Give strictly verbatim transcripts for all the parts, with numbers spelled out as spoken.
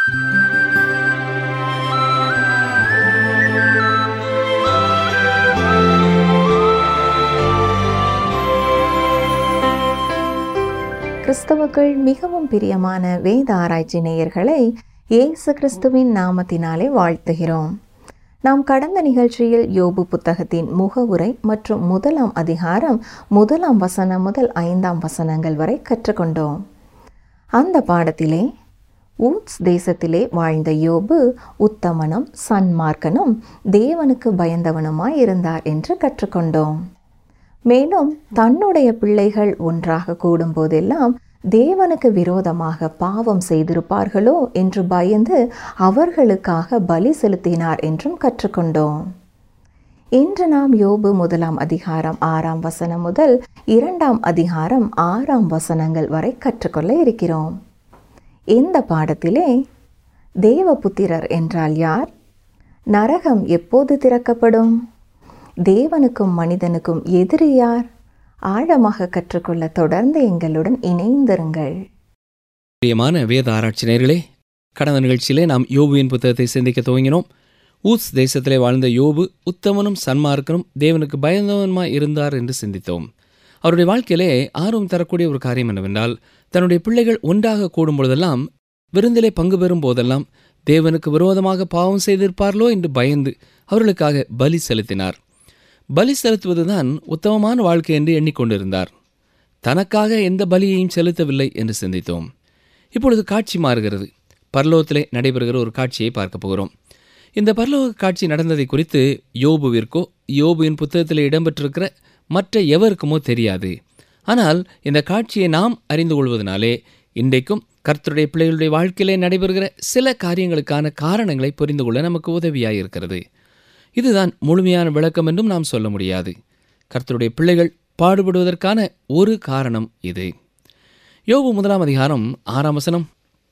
கிறிஸ்தவுக்குள் மிகவும் பிரியமான வேத ஆராய்ச்சி நேயர்களை இயேசு கிறிஸ்துவின் நாமத்தினாலே வாழ்த்துகிறோம். நாம் கடந்த நிகழ்ச்சியில் யோபு புத்தகத்தின் முகவுரை மற்றும் முதலாம் அதிகாரம் முதலாம் வசனம் முதல் ஐந்தாம் வசனங்கள் வரை கற்றுக்கொண்டோம். அந்த பாடத்திலே ஊத்ஸ் தேசத்திலே வாழ்ந்த யோபு உத்தமனும் சன்மார்க்கனும் தேவனுக்கு பயந்தவனுமாய் இருந்தார் என்று கற்றுக்கொண்டோம். மேலும் தன்னுடைய பிள்ளைகள் ஒன்றாக கூடும் போதெல்லாம் தேவனுக்கு விரோதமாக பாவம் செய்திருப்பார்களோ என்று பயந்து அவர்களுக்காக பலி செலுத்தினார் என்றும் கற்றுக்கொண்டோம். இன்று நாம் யோபு முதலாம் அதிகாரம் ஆறாம் வசனம் முதல் இரண்டாம் அதிகாரம் ஆறாம் வசனங்கள் வரை கற்றுக்கொள்ள இருக்கிறோம். இந்த பாடத்திலே தேவபுத்திரர் என்றால் யார்? நரகம் எப்போது திறக்கப்படும்? தேவனுக்கும் மனிதனுக்கும் எதிரி யார்? ஆழமாக கற்றுக்கொள்ள தொடர்ந்து எங்களுடன் இணைந்திருங்கள். பிரியமான வேத ஆராய்ச்சி நேயர்களே, கடந்த நிகழ்ச்சியிலே நாம் யோபுவின் புத்தகத்தை சிந்திக்க துவங்கினோம். ஊத்ஸ் தேசத்திலே வாழ்ந்த யோபு உத்தமனும் சன்மார்க்கனும் தேவனுக்கு பயந்தவனுமாய் இருந்தார் என்று சிந்தித்தோம். அவருடைய வாழ்க்கையிலே ஆர்வம் தரக்கூடிய ஒரு காரியம் என்னவென்றால், தன்னுடைய பிள்ளைகள் ஒன்றாக கூடும் பொழுதெல்லாம், விருந்திலே பங்கு பெறும் போதெல்லாம் தேவனுக்கு விரோதமாக பாவம் செய்திருப்பார்களோ என்று பயந்து அவர்களுக்காக பலி செலுத்தினார். பலி செலுத்துவதுதான் உத்தமமான வாழ்க்கை என்று எண்ணிக்கொண்டிருந்தார். தனக்காக எந்த பலியையும் செலுத்தவில்லை என்று சிந்தித்தோம். இப்பொழுது காட்சி மாறுகிறது. பரலோகத்திலே நடைபெறுகிற ஒரு காட்சியை பார்க்க போகிறோம். இந்த பரலோக காட்சி நடந்ததை குறித்து யோபுவிற்கோ யோபுவின் புத்தகத்திலே இடம்பெற்றிருக்கிற மற்ற எவருக்குமோ தெரியாது. ஆனால் இந்த காட்சியை நாம் அறிந்து கொள்வதனாலே இன்றைக்கும் கர்த்தருடைய பிள்ளைகளுடைய வாழ்க்கையிலே நடைபெறுகிற சில காரியங்களுக்கான காரணங்களை புரிந்து கொள்ள நமக்கு உதவியாயிருக்கிறது. இதுதான் முழுமையான விளக்கம் என்றும் நாம் சொல்ல முடியாது. கர்த்தருடைய பிள்ளைகள் பாடுபடுவதற்கான ஒரு காரணம் இது. யோபு முதலாம் அதிகாரம் ஆறாம் வசனம்.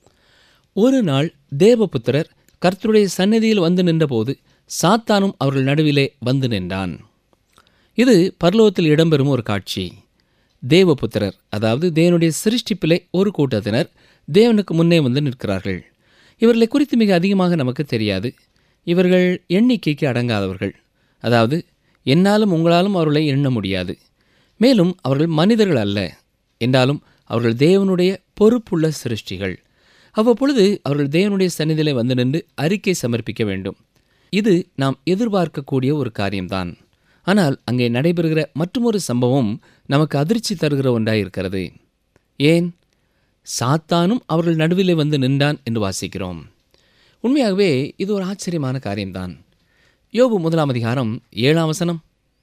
ஒரு நாள் தேவபுத்திரர் கர்த்தருடைய சந்நிதியில் வந்து நின்றபோது சாத்தானும் அவர்கள் நடுவிலே வந்து நின்றான். இது பரலோகத்தில் இடம்பெறும் ஒரு காட்சி. தேவபுத்திரர், அதாவது தேவனுடைய சிருஷ்டிப்பிலே ஒரு கூட்டத்தினர் தேவனுக்கு முன்னே வந்து நிற்கிறார்கள். இவர்களை குறித்து மிக அதிகமாக நமக்கு தெரியாது. இவர்கள் எண்ணிக்கைக்கு அடங்காதவர்கள். அதாவது என்னாலும் உங்களாலும் அவர்களை எண்ண முடியாது. மேலும் அவர்கள் மனிதர்கள் அல்ல என்றாலும் அவர்கள் தேவனுடைய பொறுப்புள்ள சிருஷ்டிகள். அவ்வப்பொழுது அவர்கள் தேவனுடைய சந்நிதியிலே வந்து நின்று அறிக்கை சமர்ப்பிக்க வேண்டும். இது நாம் எதிர்பார்க்கக்கூடிய ஒரு காரியம்தான். ஆனால் அங்கே நடைபெறுகிற மற்றொரு சம்பவம் நமக்கு அதிர்ச்சி தருகிற ஒன்றாயிருக்கிறது. ஏன்? சாத்தானும் அவர்கள் நடுவிலே வந்து நின்றான் என்று வாசிக்கிறோம். உண்மையாகவே இது ஒரு ஆச்சரியமான காரியம்தான். யோபு முதலாம் அதிகாரம் ஏழாம் வசனம்.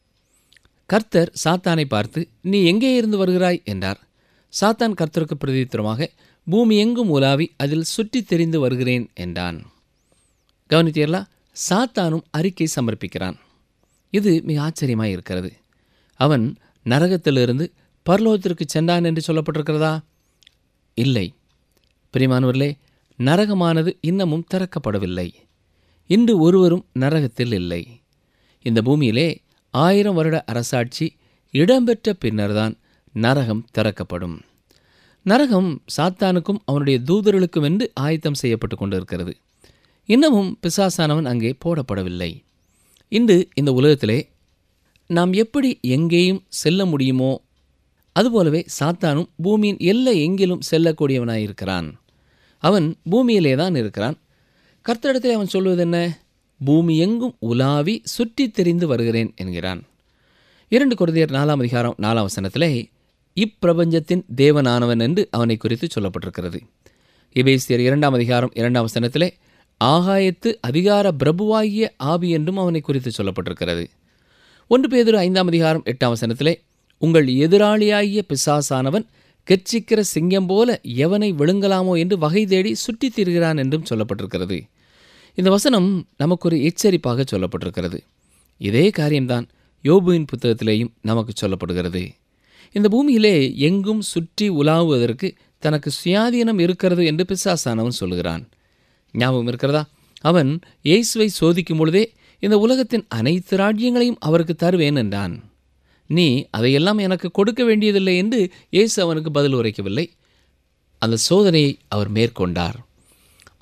கர்த்தர் சாத்தானை பார்த்து, நீ எங்கே இருந்து வருகிறாய் என்றார். சாத்தான் கர்த்தருக்கு பிரதித்திரமாக, பூமி எங்கும் உலாவி அதில் சுற்றி தெரிந்து வருகிறேன் என்றான். கவனித்தீர்களா? சாத்தானும் அறிக்கை சமர்ப்பிக்கிறான். இது மிக ஆச்சரியமாய் இருக்கிறது. அவன் நரகத்திலிருந்து பரலோகத்திற்கு சென்றான் என்று சொல்லப்பட்டிருக்கிறதா? இல்லை. பிரியமானவர்களே, நரகமானது இன்னமும் திறக்கப்படவில்லை. இன்று ஒருவரும் நரகத்தில் இல்லை. இந்த பூமியிலே ஆயிரம் வருட அரசாட்சி இடம்பெற்ற பின்னர்தான் நரகம் திறக்கப்படும். நரகம் சாத்தானுக்கும் அவனுடைய தூதர்களுக்கும் என்று ஆயத்தம் செய்யப்பட்டு கொண்டிருக்கிறது. இன்னமும் பிசாசானவன் அங்கே போடப்படவில்லை. இன்று இந்த உலகத்திலே நாம் எப்படி எங்கேயும் செல்ல முடியுமோ அதுபோலவே சாத்தானும் பூமியின் எல்லை எங்கிலும் செல்லக்கூடியவனாயிருக்கிறான். அவன் பூமியிலே தான் இருக்கிறான். கர்த்தரிடத்தில் அவன் சொல்வது என்ன? பூமி எங்கும் உலாவி சுற்றி தெரிந்து வருகிறேன் என்கிறான். இரண்டு கொரிந்தியர் நாலாம் அதிகாரம் நாலாம் வசனத்திலே இப்பிரபஞ்சத்தின் தேவனானவன் என்று அவனை குறித்து சொல்லப்பட்டிருக்கிறது. எபேசியர் இரண்டாம் அதிகாரம் இரண்டாம் வசனத்திலே ஆகாயத்து அதிகார பிரபுவாகிய ஆவி என்றும் அவனை குறித்து சொல்லப்பட்டிருக்கிறது. ஒன்று பேதுரு ஐந்தாம் அதிகாரம் எட்டாம் வசனத்திலே உங்கள் எதிராளியாகிய பிசாசானவன் கெர்ச்சிக்கிற சிங்கம் போல எவனை விழுங்கலாமோ என்று வகை தேடி சுற்றித் திரிகிறான் என்றும் சொல்லப்பட்டிருக்கிறது. இந்த வசனம் நமக்கு ஒரு எச்சரிப்பாக சொல்லப்பட்டிருக்கிறது. இதே காரியம்தான் யோபுவின் புத்தகத்திலேயும் நமக்கு சொல்லப்படுகிறது. இந்த பூமியிலே எங்கும் சுற்றி உலாவுவதற்கு தனக்கு சுயாதீனம் இருக்கிறது என்று பிசாசானவன் சொல்லுகிறான். ஞாபகம் இருக்கிறதா? அவன் இயேசுவை சோதிக்கும் பொழுதே இந்த உலகத்தின் அனைத்து ராஜ்யங்களையும் அவருக்கு தருவேன் என்றான். நீ அதையெல்லாம் எனக்கு கொடுக்க வேண்டியதில்லை என்று இயேசு அவனுக்கு பதில் உரைக்கவில்லை. அந்த சோதனையை அவர் மேற்கொண்டார்.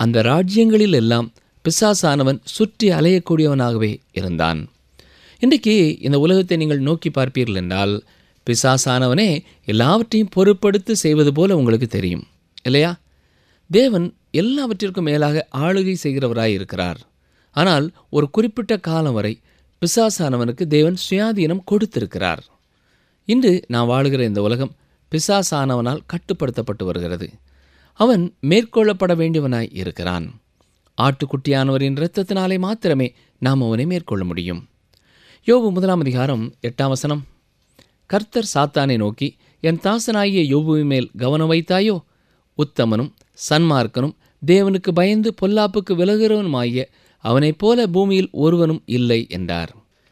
அந்த ராஜ்யங்களில் எல்லாம் பிசாசானவன் சுற்றி அலையக்கூடியவனாகவே இருந்தான். இன்றைக்கு இந்த உலகத்தை நீங்கள் நோக்கி பார்ப்பீர்கள் என்றால் பிசாசானவனே எல்லாவற்றையும் பொறுப்படுத்தி செய்வது போல உங்களுக்கு தெரியும் இல்லையா? தேவன் எல்லாவற்றிற்கும் மேலாக ஆளுகை செய்கிறவராய் இருக்கிறார். ஆனால் ஒரு குறிப்பிட்ட காலம் வரை பிசாசானவனுக்கு தேவன் சுயாதீனம் கொடுத்திருக்கிறார். இன்று நாம் வாழுகிற இந்த உலகம் பிசாசானவனால் கட்டுப்படுத்தப்பட்டு வருகிறது. அவன் மேற்கொள்ளப்பட வேண்டியவனாய் இருக்கிறான். ஆட்டுக்குட்டியானவரின் இரத்தத்தினாலே மாத்திரமே நாம் அவனை மேற்கொள்ள முடியும். யோபு முதலாம் அதிகாரம் எட்டாம் வசனம். கர்த்தர் சாத்தானை நோக்கி, என் தாசனாகிய யோபுவின் மேல் கவனம் வைத்தாயோ? உத்தமனும் சன்மார்க்கனும் தேவனுக்கு பயந்து பொல்லாப்புக்கு விலகுகிறவனுமாகிய அவனைப் போல பூமியில் ஒருவனும் இல்லை என்றார்.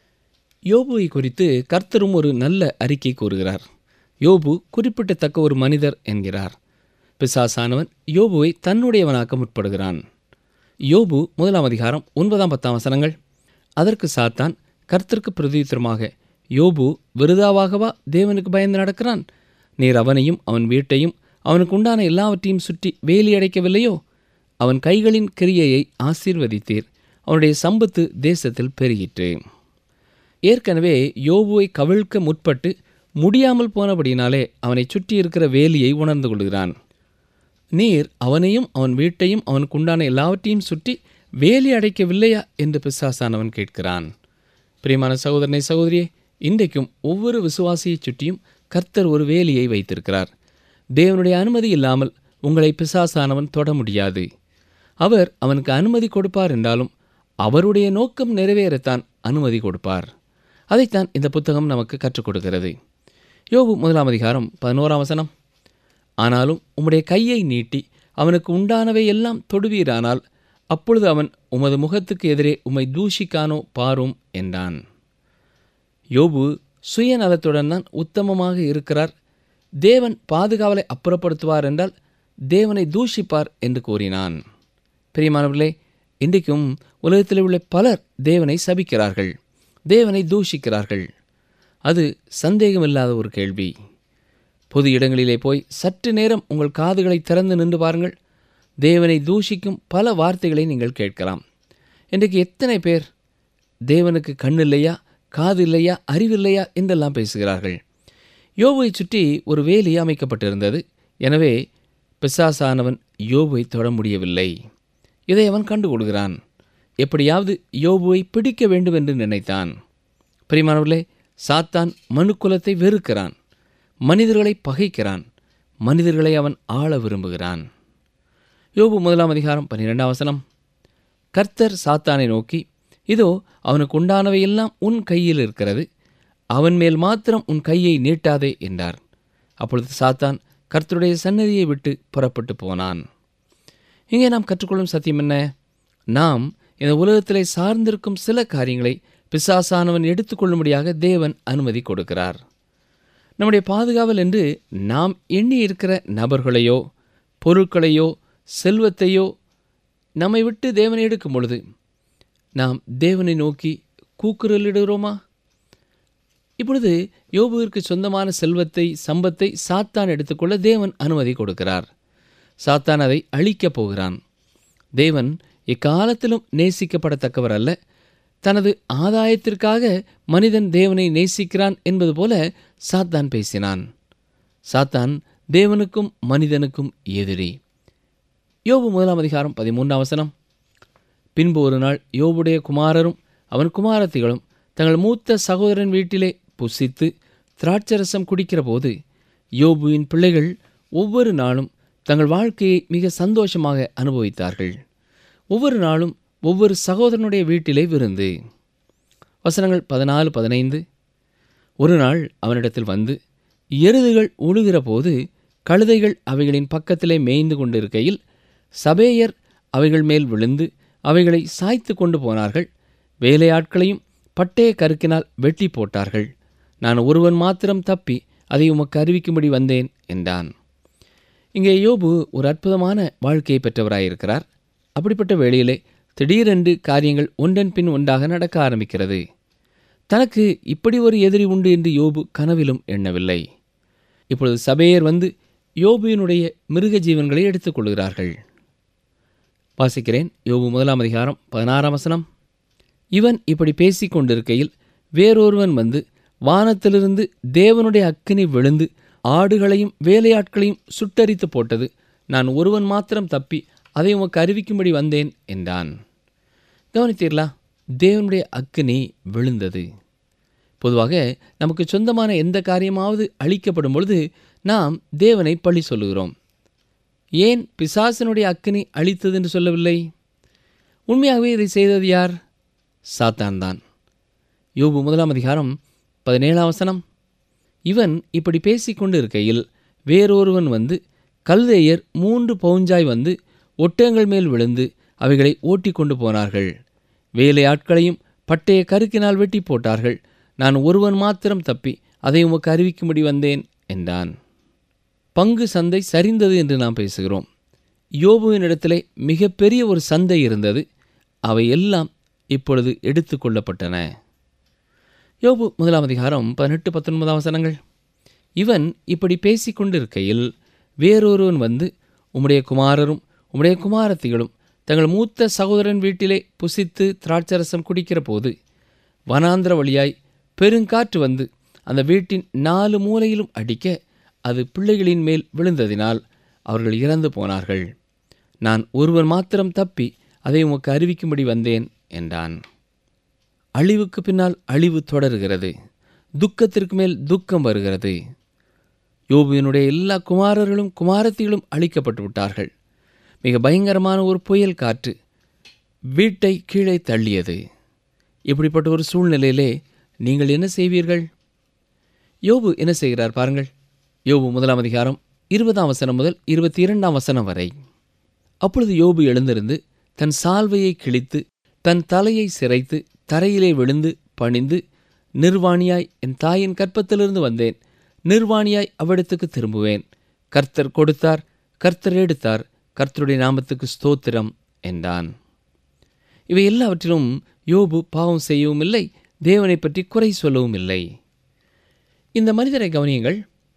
யோபுவை குறித்து கர்த்தரும் ஒரு நல்ல அறிக்கை கூறுகிறார். யோபு குறிப்பிடத்தக்க ஒரு மனிதர் என்கிறார். பிசாசானவன் யோபுவை தன்னுடையவனாக்க முற்படுகிறான். யோபு முதலாம் அதிகாரம் ஒன்பதாம் பத்தாம் வசனங்கள். அதற்கு சாத்தான் கர்த்தருக்கு பிரதியுத்தரமாக, யோபு விருதாவாகவா தேவனுக்கு பயந்து நடக்கிறான்? நீர் அவனையும் அவன் வீட்டையும் அவனுக்கு உண்டான எல்லாவற்றையும் சுற்றி வேலி அடைக்கவில்லையோ? அவன் கைகளின் கிரியையை ஆசீர்வதித்தீர், அவனுடைய சம்பத்து தேசத்தில் பெருகிற்று. ஏற்கனவே யோபுவை கவிழ்க்க முற்பட்டு முடியாமல் போனபடினாலே அவனை சுற்றி இருக்கிற வேலியை உணர்ந்து கொள்கிறான். நீர் அவனையும் அவன் வீட்டையும் அவனுக்கு உண்டான எல்லாவற்றையும் சுற்றி வேலி அடைக்கவில்லையா என்று பிசாசானவன் கேட்கிறான். பிரியமான சகோதரனை சகோதரியே, இன்றைக்கும் ஒவ்வொரு விசுவாசியை சுற்றியும் கர்த்தர் ஒரு வேலியை வைத்திருக்கிறார். தேவனுடைய அனுமதி இல்லாமல் உங்களை பிசாசானவன் தொட முடியாது. அவர் அவனுக்கு அனுமதி கொடுப்பார் என்றாலும் அவருடைய நோக்கம் நிறைவேறத்தான் அனுமதி கொடுப்பார். அதைத்தான் இந்த புத்தகம் நமக்கு கற்றுக் கொடுக்கிறது. யோபு முதலாம் அதிகாரம் பதினோராம் வசனம். ஆனாலும் உம்முடைய கையை நீட்டி அவனுக்கு உண்டானவை எல்லாம் தொடுவீரானால் அப்பொழுது அவன் உமது முகத்துக்கு எதிரே உம்மை தூஷிக்கானோ பாரும் என்றான். யோபு சுயநலத்துடன் தான் உத்தமமாக இருக்கிறார். தேவன் பாதுகாவலை அப்புறப்படுத்துவார் என்றால் தேவனை தூஷிப்பார் என்று கூறினான். பிரியமானவர்களே, இன்றைக்கும் உலகத்தில் உள்ள பலர் தேவனை சபிக்கிறார்கள், தேவனை தூஷிக்கிறார்கள். அது சந்தேகமில்லாத ஒரு கேள்வி. பொது இடங்களிலே போய் சற்று நேரம் உங்கள் காதுகளை திறந்து நின்று பாருங்கள். தேவனை தூஷிக்கும் பல வார்த்தைகளை நீங்கள் கேட்கலாம். இன்றைக்கு எத்தனை பேர் தேவனுக்கு கண் இல்லையா, காது இல்லையா, அறிவில்லையா என்றெல்லாம் பேசுகிறார்கள். யோபுவை சுற்றி ஒரு வேலி அமைக்கப்பட்டிருந்தது. எனவே பிசாசானவன் யோபுவை தொட முடியவில்லை. இதை அவன் கண்டுகொள்கிறான். எப்படியாவது யோபுவை பிடிக்க வேண்டும் என்று நினைத்தான். பிரியமானவர்களே, சாத்தான் மனுக்குலத்தை வெறுக்கிறான், மனிதர்களை பகைக்கிறான், மனிதர்களை அவன் ஆள விரும்புகிறான். யோபு முதலாம் அதிகாரம் பன்னிரெண்டாம் வசனம். கர்த்தர் சாத்தானை நோக்கி, இதோ அவனுக்கு உண்டானவை எல்லாம் உன் கையில் இருக்கிறது, அவன் மேல் மாத்திரம் உன் கையை நீட்டாதே என்றார். அப்பொழுது சாத்தான் கர்த்தருடைய சன்னதியை விட்டு புறப்பட்டு போனான். இங்கே நாம் கற்றுக்கொள்ளும் சத்தியம் என்ன? நாம் இந்த உலகத்திலே சார்ந்திருக்கும் சில காரியங்களை பிசாசானவன் எடுத்துக்கொள்ளும்படியாக தேவன் அனுமதி கொடுக்கிறார். நம்முடைய பாதுகாவல் என்று நாம் எண்ணி இருக்கிற நபர்களையோ பொருட்களையோ செல்வத்தையோ நம்மை விட்டு தேவனை எடுக்கும் பொழுது நாம் தேவனை நோக்கி கூக்குரலிடுகிறோமா? இப்பொழுது யோபுவிற்கு சொந்தமான செல்வத்தை சம்பத்தை சாத்தான் எடுத்துக்கொள்ள தேவன் அனுமதி கொடுக்கிறார். சாத்தான் அதை அழிக்கப் போகிறான். தேவன் எக்காலத்திலும் நேசிக்கப்படத்தக்கவர் அல்ல. தனது ஆதாயத்திற்காக மனிதன் தேவனை நேசிக்கிறான் என்பது போல சாத்தான் பேசினான். சாத்தான் தேவனுக்கும் மனிதனுக்கும் எதிரி. யோபு முதலாம் அதிகாரம் பதிமூன்றாம் வசனம். பின்பு ஒரு நாள் யோபுடைய குமாரரும் அவன் குமாரத்திகளும் தங்கள் மூத்த சகோதரன் வீட்டிலே புசித்து திராட்சரசம் குடிக்கிற போது யோபுவின் பிள்ளைகள் ஒவ்வொரு நாளும் தங்கள் வாழ்க்கையை மிக சந்தோஷமாக அனுபவித்தார்கள். ஒவ்வொரு நாளும் ஒவ்வொரு சகோதரனுடைய வீட்டிலே விருந்து. வசனங்கள் பதினாலு பதினைந்து. ஒரு நாள் அவனிடத்தில் வந்து எருதுகள் உழுகிற போது கழுதைகள் அவைகளின் பக்கத்திலே மேய்ந்து கொண்டிருக்கையில் சபேயர் அவைகள் மேல் விழுந்து அவைகளை சாய்த்து கொண்டு போனார்கள். வேலையாட்களையும் பட்டய கருக்கினால் வெட்டி போட்டார்கள். நான் ஒருவன் மாத்திரம் தப்பி அதை உமக்கு அறிவிக்கும்படி வந்தேன் என்றான். இங்கே யோபு ஒரு அற்புதமான வாழ்க்கையை பெற்றவராயிருக்கிறார். அப்படிப்பட்ட வேளையிலே திடீரென்று காரியங்கள் ஒன்றன் பின் ஒன்றாக நடக்க ஆரம்பிக்கிறது. தனக்கு இப்படி ஒரு எதிரி உண்டு என்று யோபு கனவிலும் எண்ணவில்லை. இப்பொழுது சபேயர் வந்து யோபுவினுடைய மிருக ஜீவன்களை எடுத்துக்கொள்கிறார்கள். வாசிக்கிறேன். யோபு முதலாம் அதிகாரம் பதினாறாம் வசனம். இவன் இப்படி பேசிக் கொண்டிருக்கையில் வேறொருவன் வந்து வானத்திலிருந்து தேவனுடைய அக்கினி விழுந்து ஆடுகளையும் வேலையாட்களையும் சுட்டரித்து போட்டது. நான் ஒருவன் மாத்திரம் தப்பி அதை உமக்கு அறிவிக்கும்படி வந்தேன் என்றான். கவனித்தீர்களா? தேவனுடைய அக்கினி விழுந்தது. பொதுவாக நமக்கு சொந்தமான எந்த காரியமாவது அழிக்கப்படும் பொழுது நாம் தேவனை பழி சொல்லுகிறோம். ஏன் பிசாசனுடைய அக்கினி அழித்தது என்று சொல்லவில்லை? உண்மையாகவே இதை செய்தது யார்? சாத்தான் தான். யோபு முதலாம் அதிகாரம் பதினேழாம் வசனம். இவன் இப்படி பேசிக்கொண்டு இருக்கையில் வேறொருவன் வந்து கல்தேயர் மூன்று பவுஞ்சாய் வந்து ஒட்டகங்கள் மேல் விழுந்து அவைகளை ஓட்டி கொண்டு போனார்கள். வேலையாட்களையும் பட்டய கருக்கினால் வெட்டி போட்டார்கள். நான் ஒருவன் மாத்திரம் தப்பி அதை உமக்கு அறிவிக்கும்படி வந்தேன் என்றான். பங்கு சந்தை சரிந்தது என்று நாம் பேசுகிறோம். யோபுவின் இடத்திலே மிகப்பெரிய ஒரு சந்தை இருந்தது. அவை எல்லாம் இப்பொழுது எடுத்து கொள்ளப்பட்டன. யோபு முதலாம் அதிகாரம் பதினெட்டு பத்தொன்பதாம் வசனங்கள். இவன் இப்படி பேசிக்கொண்டிருக்கையில் வேறொருவன் வந்து உம்முடைய குமாரரும் உம்முடைய குமாரத்திகளும் தங்கள் மூத்த சகோதரன் வீட்டிலே புசித்து திராட்சரசம் குடிக்கிற போது வனாந்திர வழியாய் பெருங்காற்று வந்து அந்த வீட்டின் நாலு மூலையிலும் அடிக்க அது பிள்ளைகளின் மேல் விழுந்ததினால் அவர்கள் இறந்து போனார்கள். நான் ஒருவன் மாத்திரம் தப்பி அதை உமக்கு அறிவிக்கும்படி வந்தேன் என்றான். அழிவுக்கு பின்னால் அழிவு தொடர்கிறது. துக்கத்திற்கு மேல் துக்கம் வருகிறது. யோபுவினுடைய எல்லா குமாரர்களும் குமாரத்திகளும் அழிக்கப்பட்டு விட்டார்கள். மிக பயங்கரமான ஒரு புயல் காற்று வீட்டை கீழே தள்ளியது. இப்படிப்பட்ட ஒரு சூழ்நிலையிலே நீங்கள் என்ன செய்வீர்கள்? யோபு என்ன செய்கிறார் பாருங்கள். யோபு முதலாம் அதிகாரம் இருபதாம் வசனம் முதல் இருபத்தி இரண்டாம் வசனம் வரை. அப்பொழுது யோபு எழுந்திருந்து தன் சால்வையை கிழித்து தன் தலையை சிரைத்து தரையிலே விழுந்து பணிந்து, நிர்வாணியாய் என் தாயின் கற்பத்திலிருந்து வந்தேன், நிர்வாணியாய் அவ்விடத்துக்கு திரும்புவேன். கர்த்தர் கொடுத்தார், கர்த்தர் எடுத்தார், கர்த்தருடைய நாமத்துக்கு ஸ்தோத்திரம் என்றான். இவை எல்லாவற்றிலும் யோபு பாவம் செய்யவும் இல்லை, தேவனை பற்றி குறை சொல்லவும் இல்லை. இந்த மனிதரை கவனியுங்கள்.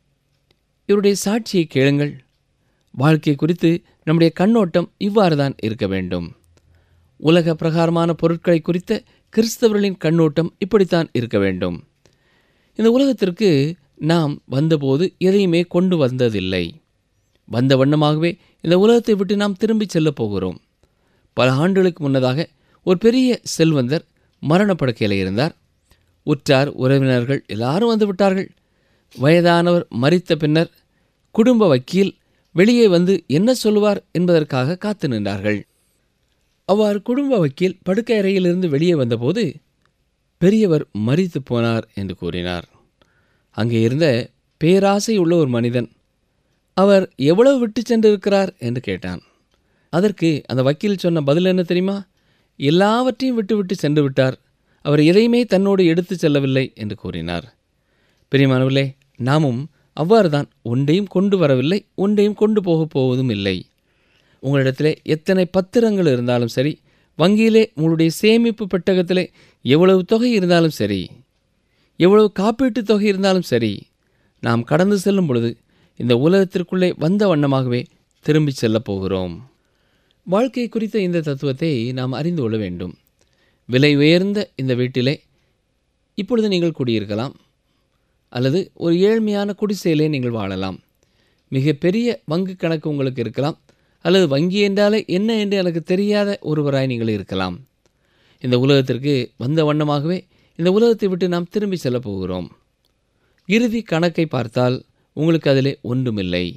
இவருடைய சாட்சியை கேளுங்கள். வாழ்க்கை குறித்து நம்முடைய கண்ணோட்டம் இவ்வாறு தான் இருக்க வேண்டும். உலக பிரகாரமான பொருட்களை குறித்த கிறிஸ்தவர்களின் கண்ணோட்டம் இப்படித்தான் இருக்க வேண்டும். இந்த உலகத்திற்கு நாம் வந்தபோது எதையுமே கொண்டு வந்ததில்லை. வந்த வண்ணமாகவே இந்த உலகத்தை விட்டு நாம் திரும்பி செல்லப் போகிறோம். பல ஆண்டுகளுக்கு முன்னதாக ஒரு பெரிய செல்வந்தர் மரணப்படுக்கையில் இருந்தார். உற்றார் உறவினர்கள் எல்லாரும் வந்து விட்டார்கள். வயதானவர் மரித்த பின்னர் குடும்ப வக்கீல் வெளியே வந்து என்ன சொல்லுவார் என்பதற்காக காத்து நின்றார்கள். அவ்வாறு குடும்ப வக்கீல் படுக்கை அறையிலிருந்து வெளியே வந்தபோது பெரியவர் மரித்து போனார் என்று கூறினார். அங்கே இருந்த பேராசை உள்ள ஒரு மனிதன், அவர் எவ்வளவு விட்டு சென்றிருக்கிறார் என்று கேட்டான். அதற்கு அந்த வக்கீல் சொன்ன பதில் என்ன தெரியுமா? எல்லாவற்றையும் விட்டு விட்டு சென்று விட்டார், அவர் எதையுமே தன்னோடு எடுத்து செல்லவில்லை என்று கூறினார். பிரியமானவர்களே, நாமும் அவ்வாறு தான் ஒன்றையும் கொண்டு வரவில்லை, ஒன்றையும் கொண்டு போகப் போவதும் இல்லை. உங்களிடத்திலே எத்தனை பத்திரங்கள் இருந்தாலும் சரி, வங்கியிலே உங்களுடைய சேமிப்பு பெட்டகத்திலே எவ்வளவு தொகை இருந்தாலும் சரி, எவ்வளவு காப்பீட்டு தொகை இருந்தாலும் சரி, நாம் கடந்து செல்லும் பொழுது இந்த உலகத்திற்குள்ளே வந்த வண்ணமாகவே திரும்பி செல்லப் போகிறோம். வாழ்க்கை குறித்த இந்த தத்துவத்தை நாம் அறிந்து கொள்ள வேண்டும். விலை உயர்ந்த இந்த வீட்டிலே இப்பொழுது நீங்கள் குடியிருக்கலாம், அல்லது ஒரு ஏழ்மையான குடிசையிலே நீங்கள் வாழலாம். மிக பெரிய வங்கி கணக்கு உங்களுக்கு இருக்கலாம், அல்லது வங்கி என்றாலே என்ன என்று எனக்கு தெரியாத ஒருவராய் நீங்கள் இருக்கலாம். இந்த உலகத்திற்கு வந்த வண்ணமாகவே இந்த உலகத்தை விட்டு நாம் திரும்பி செல்லப் போகிறோம். இறுதி கணக்கை பார்த்தால் உங்களுக்கு அதிலே ஒன்றுமில்லை.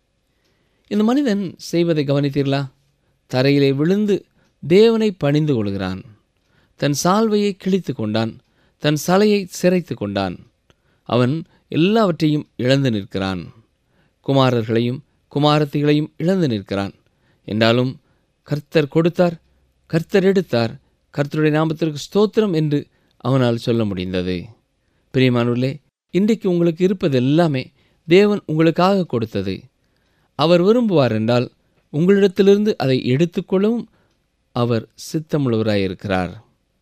இந்த மனிதன் செய்வதை கவனித்தீர்களா? தரையிலே விழுந்து தேவனை பணிந்து கொள்கிறான். தன் சால்வையை கிழித்து கொண்டான், தன் சலையை சிரைத்து கொண்டான். அவன் எல்லாவற்றையும் இழந்து நிற்கிறான். குமாரர்களையும் குமாரத்திகளையும் இழந்து நிற்கிறான். என்றாலும் கர்த்தர் கொடுத்தார், கர்த்தர் எடுத்தார், கர்த்தருடைய நாமத்திற்கு ஸ்தோத்திரம் என்று அவனால் சொல்ல முடிந்தது. பிரியமானவர்களே, இன்றைக்கு உங்களுக்கு இருப்பது எல்லாமே தேவன் உங்களுக்காக கொடுத்தது. அவர் விரும்புவார் என்றால் உங்களிடத்திலிருந்து அதை எடுத்துக்கொள்ளவும் அவர் சித்தமுள்ளவராயிருக்கிறார்.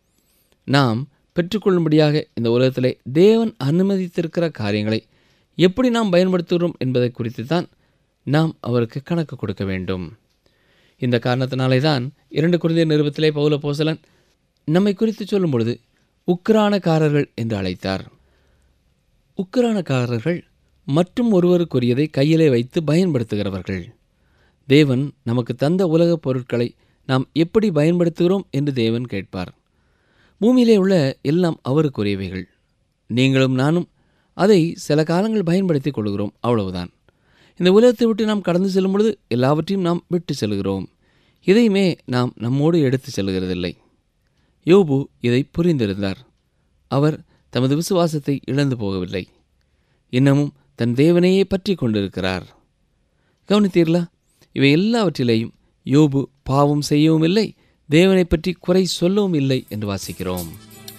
நாம் பெற்றுக்கொள்ளும்படியாக இந்த உலகத்திலே தேவன் அனுமதித்திருக்கிற காரியங்களை எப்படி நாம் பயன்படுத்துகிறோம் என்பதை குறித்து தான் நாம் அவருக்கு கணக்கு கொடுக்க வேண்டும். இந்த காரணத்தினாலே தான் இரண்டு கொரிந்தியர் நிருபத்திலே பவுல் அப்போஸ்தலன் நம்மை குறித்து சொல்லும் பொழுது உக்கிரானக்காரர்கள் என்று அழைத்தார். உக்கிரானக்காரர்கள் மற்றும் ஒருவருக்குரியதை கையிலே வைத்து பயன்படுத்துகிறவர்கள். தேவன் நமக்கு தந்த உலகப் பொருட்களை நாம் எப்படி பயன்படுத்துகிறோம் என்று தேவன் கேட்பார். பூமியிலே உள்ள எல்லாம் அவருக்குரியவைகள். நீங்களும் நானும் அதை சில காலங்கள் பயன்படுத்தி கொள்கிறோம், அவ்வளவுதான். இந்த உலகத்தை விட்டு நாம் கடந்து செல்லும் பொழுது எல்லாவற்றையும் நாம் விட்டு செல்கிறோம். இதையுமே நாம் நம்மோடு எடுத்து செல்கிறதில்லை. யோபு இதை புரிந்திருந்தார். அவர் தமது விசுவாசத்தை இழந்து போகவில்லை. இன்னமும் தன் தேவனையே பற்றி கொண்டிருக்கிறார். கவனித்தீர்களா? இவை எல்லாவற்றிலேயும் யோபு பாவம் செய்யவும் இல்லை, தேவனை பற்றி குறை சொல்லவும் இல்லை என்று வாசிக்கிறோம்.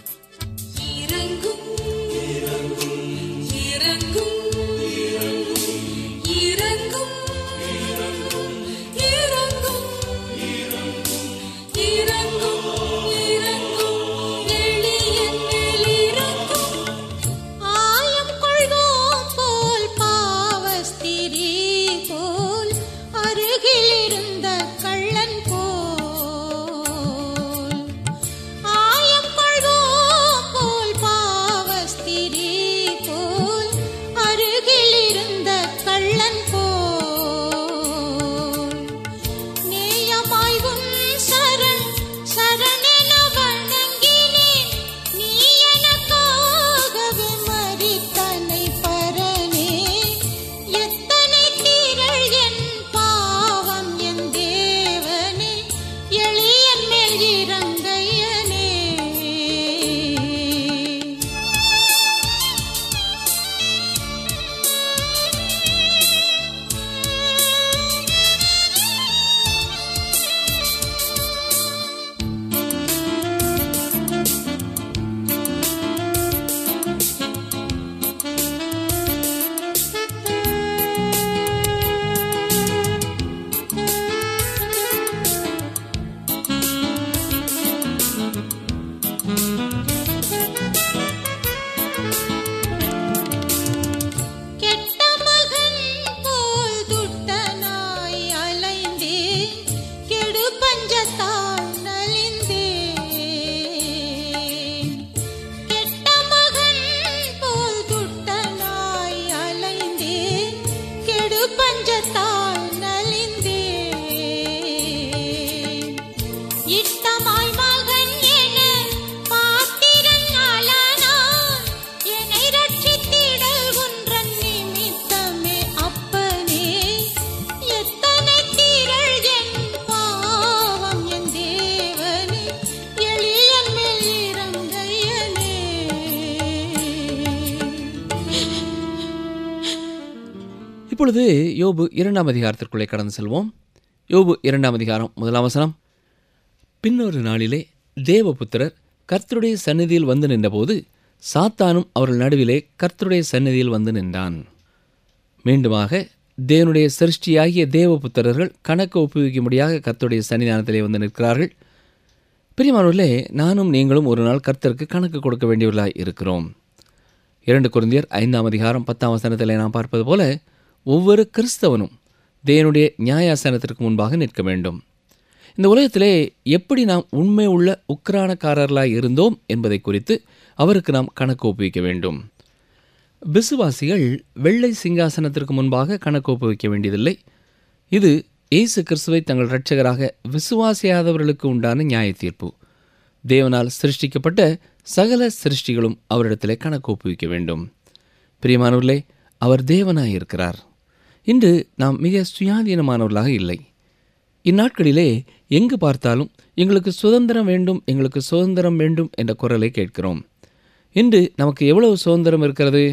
இப்பொழுது யோபு இரண்டாம் அதிகாரத்திற்குள்ளே கடந்து செல்வோம். யோபு இரண்டாம் அதிகாரம் முதலாம் வசனம். பின்னொரு நாளிலே தேவபுத்திரர் கர்த்தருடைய சந்நிதியில் வந்து நின்றபோது சாத்தானும் அவர்கள் நடுவிலே கர்த்தருடைய சந்நிதியில் வந்து நின்றான். மீண்டுமாக தேவனுடைய சிருஷ்டியாகிய தேவபுத்திரர்கள் கணக்கு ஒப்புவிக்கும்படியாக கர்த்தருடைய சன்னிதானத்திலே வந்து நிற்கிறார்கள். பிரியமானவர்களே, நானும் நீங்களும் ஒரு நாள் கர்த்தருக்கு கணக்கு கொடுக்க வேண்டியவர்களாய் இருக்கிறோம். இரண்டு கொரிந்தியர் ஐந்தாம் அதிகாரம் பத்தாம் வசனத்திலே நாம் பார்ப்பது போல ஒவ்வொரு கிறிஸ்தவனும் தேவனுடைய நியாயாசனத்திற்கு முன்பாக நிற்க வேண்டும். இந்த உலகத்திலே எப்படி நாம் உண்மை உள்ள உக்கிரானக்காரர்களாய் இருந்தோம் என்பதை குறித்து அவருக்கு நாம் கணக்கு ஒப்புவிக்க வேண்டும். விசுவாசிகள் வெள்ளை சிங்காசனத்திற்கு முன்பாக கணக்கு ஒப்புவிக்க வேண்டியதில்லை. இது இயேசு கிறிஸ்துவை தங்கள் இரட்சகராக விசுவாசியாதவர்களுக்கு உண்டான நியாய தீர்ப்பு. தேவனால் சிருஷ்டிக்கப்பட்ட சகல சிருஷ்டிகளும் அவரிடத்திலே கணக்கு ஒப்புவிக்க வேண்டும். பிரியமானவர்களே, அவர் தேவனாய் இருக்கிறார். இன்று நாம் மிக சுயாதீனமானவர்களாக இல்லை. இந்நாட்களிலே எங்கு பார்த்தாலும் எங்களுக்கு சுதந்திரம் வேண்டும், எங்களுக்கு சுதந்திரம் வேண்டும் என்ற குரலை கேட்கிறோம். இன்று நமக்கு எவ்வளவு சுதந்திரம் இருக்கிறது?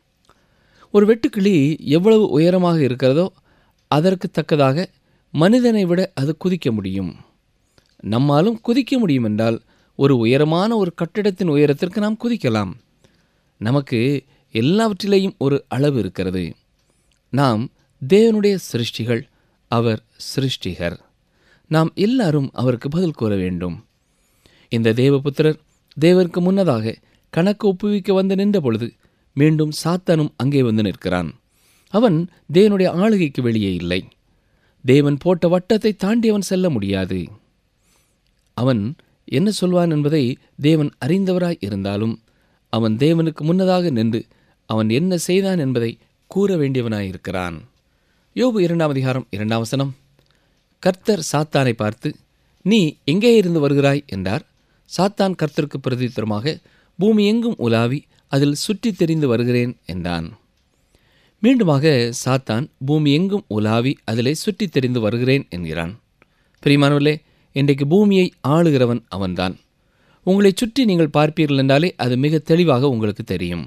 ஒரு வெட்டுக்கிளி எவ்வளவு உயரமாக இருக்கிறதோ அதற்கு தக்கதாக மனிதனை விட அது குதிக்க முடியும். நம்மாலும் குதிக்க முடியும் என்றால் ஒரு உயரமான ஒரு கட்டிடத்தின் உயரத்திற்கு நாம் குதிக்கலாம். நமக்கு எல்லாவற்றிலேயும் ஒரு அளவு இருக்கிறது. நாம் தேவனுடைய சிருஷ்டிகள், அவர் சிருஷ்டிகர். நாம் எல்லாரும் அவருக்கு பதில் கூற வேண்டும். இந்த தேவபுத்திரர் தேவருக்கு முன்னதாக கணக்கு ஒப்புவிக்க வந்து நின்ற பொழுது மீண்டும் சாத்தானும் அங்கே வந்து நிற்கிறான். அவன் தேவனுடைய ஆளுகைக்கு வெளியே இல்லை. தேவன் போட்ட வட்டத்தை தாண்டி அவன் செல்ல முடியாது. அவன் என்ன சொல்வான் என்பதை தேவன் அறிந்தவராய் இருந்தாலும் அவன் தேவனுக்கு முன்னதாக நின்று அவன் என்ன செய்தான் என்பதை கூற வேண்டியவனாயிருக்கிறான். யோபு இரண்டாம் அதிகாரம் இரண்டாம் வசனம். கர்த்தர் சாத்தானை பார்த்து, நீ எங்கே இருந்து வருகிறாய் என்றார். சாத்தான் கர்த்தருக்கு பிரதித்திரமாக, பூமி எங்கும் உலாவி அதில் சுற்றித் தெரிந்து வருகிறேன் என்றான். மீண்டுமாக சாத்தான் பூமி எங்கும் உலாவி அதிலே சுற்றித் தெரிந்து வருகிறேன் என்கிறான். பிரியமானவர்களே, இன்றைக்கு பூமியை ஆளுகிறவன் அவன்தான். உங்களை சுற்றி நீங்கள் பார்ப்பீர்கள் என்றாலே அது மிக தெளிவாக உங்களுக்கு தெரியும்.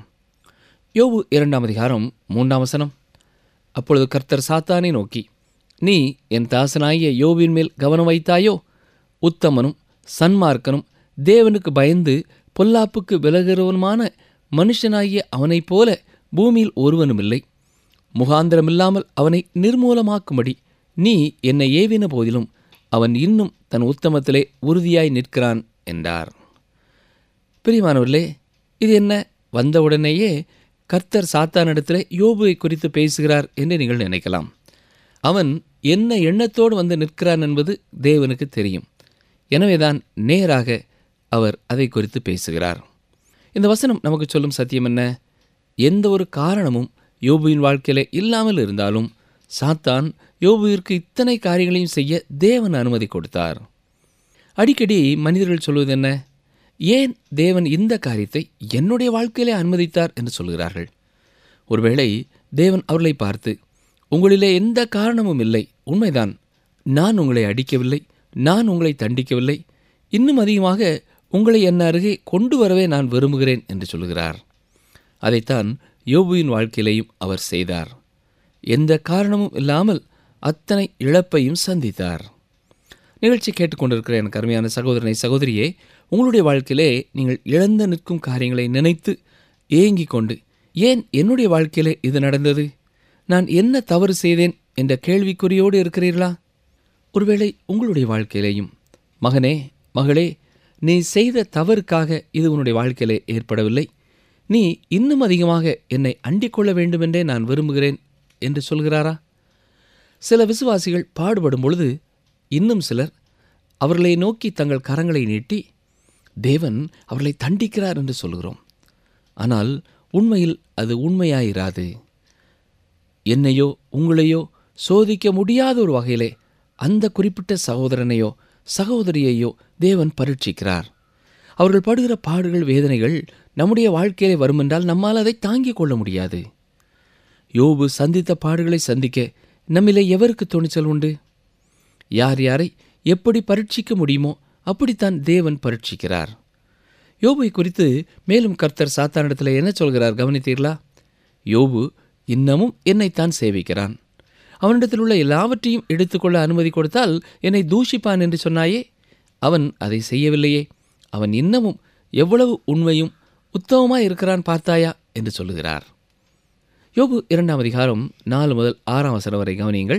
யோபு இரண்டாம் அதிகாரம் மூன்றாம் வசனம். அப்பொழுது கர்த்தர் சாத்தானை நோக்கி, நீ என் தாசனாகிய யோபின் மேல் கவனம் வைத்தாயோ? உத்தமனும் சன்மார்க்கனும் தேவனுக்கு பயந்து பொல்லாப்புக்கு விலகிறவனுமான மனுஷனாகிய அவனைப் போல பூமியில் ஒருவனுமில்லை. முகாந்திரமில்லாமல் அவனை நிர்மூலமாக்கும்படி நீ என்னை ஏவின போதிலும் அவன் இன்னும் தன் உத்தமத்திலே உறுதியாய் நிற்கிறான் என்றார். பிரியமானவர்களே, இது என்ன? வந்தவுடனேயே கர்த்தர் சாத்தானிடத்திலே யோபுவை குறித்து பேசுகிறார் என்று நீங்கள் நினைக்கலாம். அவன் என்ன எண்ணத்தோடு வந்து நிற்கிறான் என்பது தேவனுக்கு தெரியும். எனவேதான் நேராக அவர் அதை குறித்து பேசுகிறார். இந்த வசனம் நமக்கு சொல்லும் சத்தியம் என்ன? எந்த ஒரு காரணமும் யோபுவின் வாழ்க்கையிலே இல்லாமல் இருந்தாலும் சாத்தான் யோபுவிற்கு இத்தனை காரியங்களையும் செய்ய தேவன் அனுமதி கொடுத்தார். அடிக்கடி மனிதர்கள் சொல்வது என்ன? ஏன் தேவன் இந்த காரியத்தை என்னுடைய வாழ்க்கையிலே அனுமதித்தார் என்று சொல்கிறார்கள். ஒருவேளை தேவன் அவர்களை பார்த்து, உங்களிலே எந்த காரணமும் இல்லை, உண்மைதான், நான் உங்களை அடிக்கவில்லை, நான் உங்களை தண்டிக்கவில்லை, இன்னும் அதிகமாக உங்களை என் அருகே கொண்டு வரவே நான் விரும்புகிறேன் என்று சொல்கிறார். அதைத்தான் யோபுவின் வாழ்க்கையிலேயும் அவர் செய்தார். எந்த காரணமும் இல்லாமல் அத்தனை இழப்பையும் சந்தித்தார். நிகழ்ச்சி கேட்டுக்கொண்டிருக்கிற எனக்கு அருமையான சகோதரனை சகோதரியே, உங்களுடைய வாழ்க்கையிலே நீங்கள் இழந்து நிற்கும் காரியங்களை நினைத்து ஏங்கிக் கொண்டு, ஏன் என்னுடைய வாழ்க்கையிலே இது நடந்தது, நான் என்ன தவறு செய்தேன் என்ற கேள்விக்குறியோடு இருக்கிறீர்களா? ஒருவேளை உங்களுடைய வாழ்க்கையிலேயும், மகனே மகளே, நீ செய்த தவறுக்காக இது உன்னுடைய வாழ்க்கையிலே ஏற்படவில்லை, நீ இன்னும் அதிகமாக என்னை அண்டிக் கொள்ள வேண்டுமென்றே நான் விரும்புகிறேன் என்று சொல்கிறாரா? சில விசுவாசிகள் பாடுபடும் பொழுது இன்னும் சிலர் அவர்களை நோக்கி தங்கள் கரங்களை நீட்டி தேவன் அவர்களை தண்டிக்கிறார் என்று சொல்கிறோம். ஆனால் உண்மையில் அது உண்மையாயிராது. என்னையோ உங்களையோ சோதிக்க முடியாத ஒரு வகையிலே அந்த குறிப்பிட்ட சகோதரனையோ சகோதரியையோ தேவன் பரீட்சிக்கிறார். அவர்கள் படுகிற பாடுகள் வேதனைகள் நம்முடைய வாழ்க்கையிலே வருமென்றால் நம்மால் அதை தாங்கிக் கொள்ள முடியாது. யோபு சந்தித்த பாடுகளை சந்திக்க நம்மிலே எவருக்கு துணிச்சல் உண்டு? யார் யாரை எப்படி பரீட்சிக்க முடியுமோ அப்படித்தான் தேவன் பரீட்சிக்கிறார். யோபுவை குறித்து மேலும் கர்த்தர் சாத்தானிடத்தில் என்ன சொல்கிறார் கவனித்தீர்களா? யோபு இன்னமும் என்னைத்தான் சேவிக்கிறான், அவனிடத்தில் உள்ள எல்லாவற்றையும் எடுத்துக்கொள்ள அனுமதி கொடுத்தால் என்னை தூஷிப்பான் என்று சொன்னாயே, அவன் அதை செய்யவில்லையே, அவன் இன்னமும் எவ்வளவு உண்மையும் உத்தமமாய் இருக்கிறான் பார்த்தாயா என்று சொல்லுகிறார். யோபு இரண்டாம் அதிகாரம் நாலு முதல் ஆறாம் வசனம் வரை கவனியுங்கள்.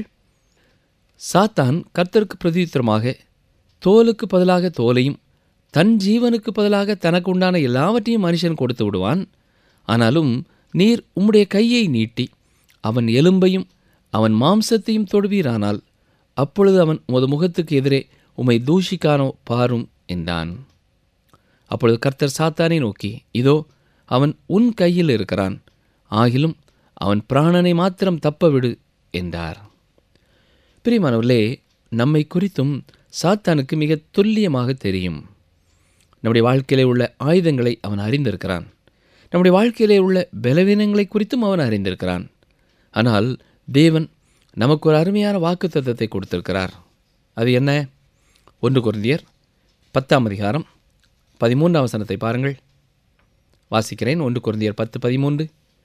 சாத்தான் கர்த்தருக்கு பிரதியுத்தரமாக, தோலுக்கு பதிலாக தோலையும் தன் ஜீவனுக்கு பதிலாக தனக்கு உண்டான எல்லாவற்றையும் மனுஷன் கொடுத்து விடுவான். ஆனாலும் நீர் உம்முடைய கையை நீட்டி அவன் எலும்பையும் அவன் மாம்சத்தையும் தொடுவீரானால் அப்பொழுது அவன் உமது முகத்துக்கு எதிரே உம்மை தூஷிக்கானோ பாரும் என்றான். அப்பொழுது கர்த்தர் சாத்தானை நோக்கி, இதோ அவன் உன் கையில் இருக்கிறான், ஆகிலும் அவன் பிராணனை மாத்திரம் தப்ப விடு என்றார். பிரியமானவர்களே, நம்மை குறித்தும் சாத்தானுக்கு மிக துல்லியமாக தெரியும். நம்முடைய வாழ்க்கையிலே உள்ள ஆயுதங்களை அவன் அறிந்திருக்கிறான். நம்முடைய வாழ்க்கையிலே உள்ள பலவீனங்களை குறித்தும் அவன் அறிந்திருக்கிறான். ஆனால் தேவன் நமக்கு ஒரு அருமையான வாக்குத்தத்தத்தை கொடுத்திருக்கிறார். அது என்ன? ஒன்று கொரிந்தியர் பத்தாம் அதிகாரம் பதிமூன்றாம் வசனத்தை பாருங்கள். வாசிக்கிறேன். ஒன்று கொரிந்தியர் பத்து பதிமூன்று.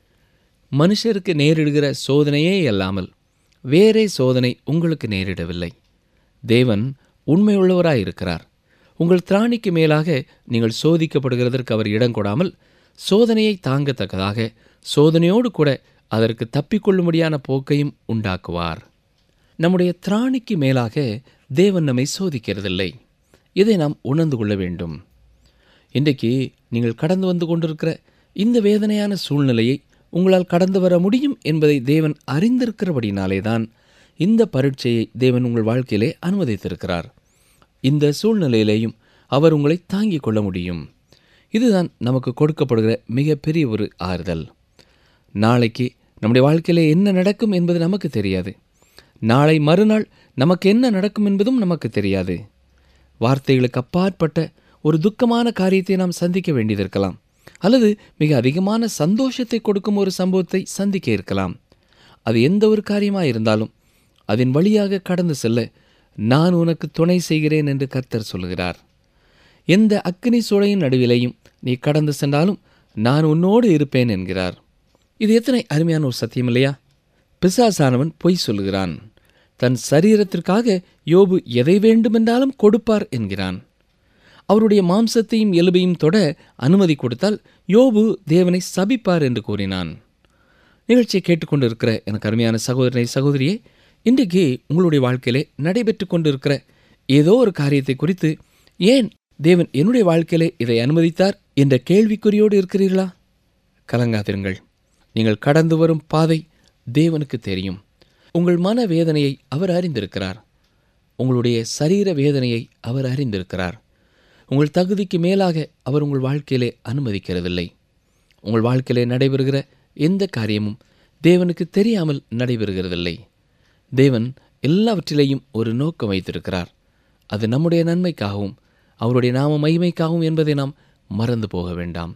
மனுஷருக்கு நேரிடுகிற சோதனையே அல்லாமல் வேறே சோதனை உங்களுக்கு நேரிடவில்லை. தேவன் உண்மையுள்ளவராயிருக்கிறார். உங்கள் திராணிக்கு மேலாக நீங்கள் சோதிக்கப்படுகிறதற்கு அவர் இடம் கொடாமல் சோதனையை தாங்கத்தக்கதாக சோதனையோடு கூட அதற்கு தப்பிக்கொள்ளும்படியான போக்கையும் உண்டாக்குவார். நம்முடைய திராணிக்கு மேலாக தேவன் நம்மை சோதிக்கிறதில்லை. இதை நாம் உணர்ந்து கொள்ள வேண்டும். இன்றைக்கு நீங்கள் கடந்து வந்து கொண்டிருக்கிற இந்த வேதனையான சூழ்நிலையை உங்களால் கடந்து வர முடியும் என்பதை தேவன் அறிந்திருக்கிறபடினாலே தான் இந்த பரீட்சையை தேவன் உங்கள் வாழ்க்கையிலே அனுமதித்திருக்கிறார். இந்த சூழ்நிலையிலேயும் அவர் உங்களை தாங்கிக் கொள்ள முடியும். இதுதான் நமக்கு கொடுக்கப்படுகிற மிகப்பெரிய ஒரு ஆறுதல். நாளைக்கு நம்முடைய வாழ்க்கையிலே என்ன நடக்கும் என்பது நமக்கு தெரியாது. நாளை மறுநாள் நமக்கு என்ன நடக்கும் என்பதும் நமக்கு தெரியாது. வார்த்தைகளுக்கு அப்பாற்பட்ட ஒரு துக்கமான காரியத்தை நாம் சந்திக்க வேண்டியதிருக்கலாம், அல்லது மிக அதிகமான சந்தோஷத்தை கொடுக்கும் ஒரு சம்பவத்தை சந்திக்க இருக்கலாம். அது எந்த ஒரு காரியமாக இருந்தாலும் அதன் வழியாக கடந்து செல்ல நான் உனக்கு துணை செய்கிறேன் என்று கர்த்தர் சொல்கிறார். எந்த அக்கினி சூளையின் நடுவிலையும் நீ கடந்து சென்றாலும் நான் உன்னோடு இருப்பேன் என்கிறார். இது எத்தனை அருமையான ஒரு சத்தியம் இல்லையா? பிசாசானவன் பொய் சொல்லுகிறான். தன் சரீரத்திற்காக யோபு எதை வேண்டுமென்றாலும் கொடுப்பார் என்கிறான். அவருடைய மாம்சத்தையும் எலும்பையும் தொட அனுமதி கொடுத்தால் யோபு தேவனை சபிப்பார் என்று கூறினான். நிகழ்ச்சியை கேட்டுக்கொண்டிருக்கிற எனக்கு அருமையான சகோதரனை சகோதரியே, இன்றைக்கு உங்களுடைய வாழ்க்கையிலே நடைபெற்று கொண்டிருக்கிற ஏதோ ஒரு காரியத்தை குறித்து ஏன் தேவன் என்னுடைய வாழ்க்கையிலே இதை அனுமதித்தார் என்ற கேள்விக்குறியோடு இருக்கிறீர்களா? கலங்காதிருங்கள். நீங்கள் கடந்து வரும் பாதை தேவனுக்கு தெரியும். உங்கள் மன வேதனையை அவர் அறிந்திருக்கிறார். உங்களுடைய சரீர வேதனையை அவர் அறிந்திருக்கிறார். உங்கள் தகுதிக்கு மேலாக அவர் உங்கள் வாழ்க்கையிலே அனுமதிக்கிறதில்லை. உங்கள் வாழ்க்கையிலே நடைபெறுகிற எந்த காரியமும் தேவனுக்கு தெரியாமல் நடைபெறுகிறதில்லை. தேவன் எல்லாவற்றிலேயும் ஒரு நோக்கம் வைத்திருக்கிறார். அது நம்முடைய நன்மைக்காகவும் அவருடைய நாம மகிமைக்காகவும் என்பதை நாம் மறந்து போக வேண்டாம்.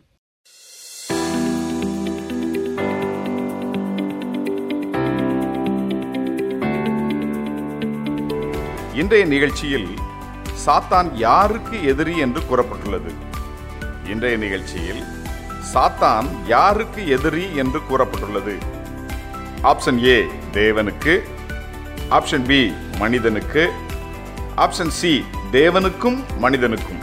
இன்றைய நிகழ்ச்சியில் சாத்தான் யாருக்கு எதிரி என்று கூறப்பட்டுள்ளது. இன்றைய நிகழ்ச்சியில் சாத்தான் யாருக்கு எதிரி என்று கூறப்பட்டுள்ளது. ஆப்ஷன் ஏ தேவனுக்கு, ஆப்ஷன் பி மனிதனுக்கு, ஆப்ஷன் சி தேவனுக்கும் மனிதனுக்கும்.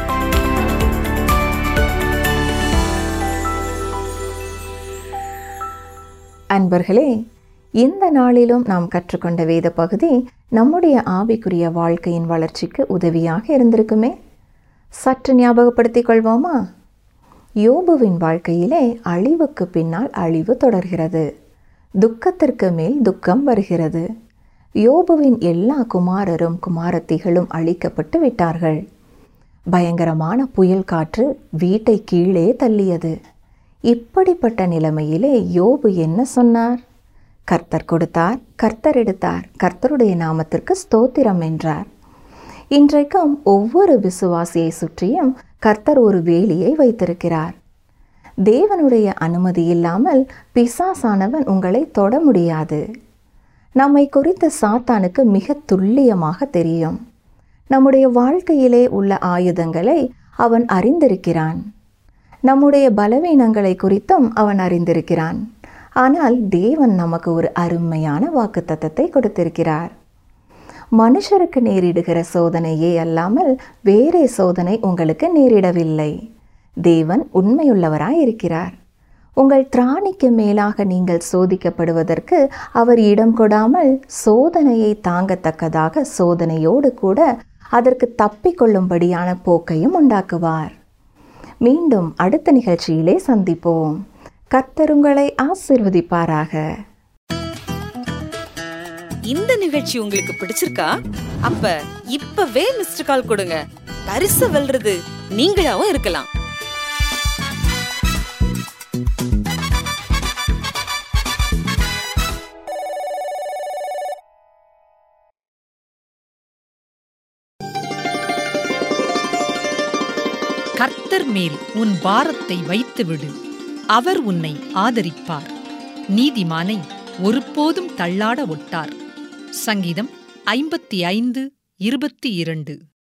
அன்பர்களே, இந்த நாளிலும் நாம் கற்றுக்கொண்ட வேத பகுதி நம்முடைய ஆவிக்குரிய வாழ்க்கையின் வளர்ச்சிக்கு உதவியாக இருந்திருக்குமே. சற்று ஞாபகப்படுத்திக் கொள்வோமா? யோபுவின் வாழ்க்கையிலே அழிவுக்கு பின்னால் அழிவு தொடர்கிறது. துக்கத்திற்கு மேல் துக்கம் வருகிறது. யோபுவின் எல்லா குமாரரும் குமாரத்திகளும் அழிக்கப்பட்டு விட்டார்கள். பயங்கரமான புயல் காற்று வீட்டை கீழே தள்ளியது. இப்படிப்பட்ட நிலைமையிலே யோபு என்ன சொன்னார்? கர்த்தர் கொடுத்தார், கர்த்தர் எடுத்தார், கர்த்தருடைய நாமத்திற்கு ஸ்தோத்திரம் என்றார். இன்றைக்கும் ஒவ்வொரு விசுவாசியை சுற்றியும் கர்த்தர் ஒரு வேலியை வைத்திருக்கிறார். தேவனுடைய அனுமதி இல்லாமல் பிசாசானவன் உங்களை தொட முடியாது. நம்மை குறித்த சாத்தானுக்கு மிக துல்லியமாக தெரியும். நம்முடைய வாழ்க்கையிலே உள்ள ஆயுதங்களை அவன் அறிந்திருக்கிறான். நம்முடைய பலவீனங்களை குறித்தும் அவன் அறிந்திருக்கிறான். ஆனால் தேவன் நமக்கு ஒரு அருமையான வாக்குத்தத்தத்தை கொடுத்திருக்கிறார். மனுஷருக்கு நேரிடுகிற சோதனையே அல்லாமல் வேறே சோதனை உங்களுக்கு நேரிடவில்லை. தேவன் உண்மையுள்ளவராய் இருக்கிறார். உங்கள் திராணிக்கு மேலாக நீங்கள் சோதிக்கப்படுவதற்கு அவர் இடம் கொடாமல் சோதனையை தாங்கத்தக்கதாக சோதனையோடு கூட அதற்கு தப்பிக்கொள்ளும்படியான போக்கையும் உண்டாக்குவார். மீண்டும் அடுத்த நிகழ்ச்சியிலே சந்திப்போம். கர்த்தர் உங்களை ஆசீர்வதிப்பாராக. இந்த நிகழ்ச்சி உங்களுக்கு பிடிச்சிருக்கா? அப்ப இப்பவே மிஸ்டர் கால் கொடுங்க. பரிசு வெல்றது நீங்களாவும் இருக்கலாம். கர்த்தர் மேல் உன் பாரத்தை வைத்துவிடு, அவர் உன்னை ஆதரிப்பார். நீதிமானை ஒருபோதும் தள்ளாட ஒட்டார். சங்கீதம் ஐம்பத்தி ஐந்து இருபத்தி இரண்டு.